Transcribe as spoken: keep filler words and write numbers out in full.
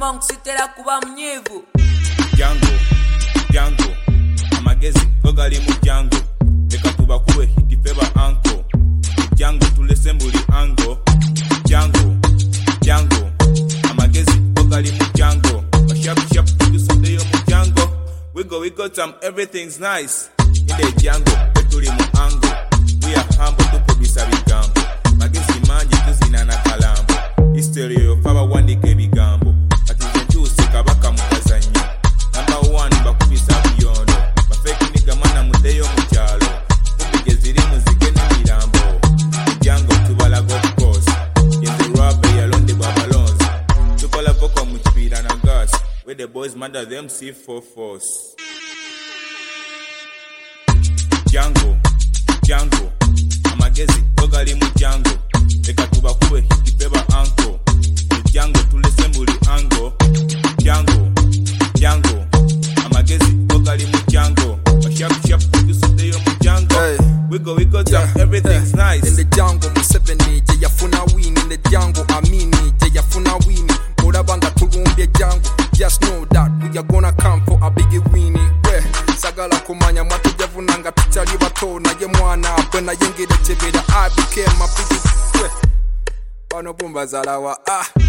strong sitera kuba mnyivu. Django, Django, amagezi gogali mu Django. Leka tuba kuwe hiti feba anko. Django tulese mbuli ango. Django, Django, amagezi gogali mu Django. Shap shap to Sunday mu Django. We go, we got some, everything's nice. In the Django, petuli mu ango. We are humble to produce a bigambo. Magezi manje tuzina na kalambo. History of our one day bigambo. But is the juice kabaka mukazanyo. Number one bakubisa biyondo. Bafeki niga mana mudeyo muchalo. Kubigeziri muzike ni mirambo. Django tubala golf course. Yenze rubber yalonde babalons. Tukola voko muchibira na gas. Where the boys murder them C four force. Django, Django, amagezi gogali mu Django. Leka tuba kuwe hiti feba anko. Django tulese mbuli ango. Django, Django, amagezi gogali mu Django. Shap shap to Sunday mu Django. Hey. We go, we go down, yeah, everything's yeah. Nice. In the Django, Museveni, je yafuna win. In the Django, Amini, je yafuna win. Orabanga tulumbe Django. Just know that we are gonna come for a big winnie. We sagala kumanya mwatu javunanga tuchali bato na ye mwana bwena yengere chebera I became a big we bano bomba zalawa ah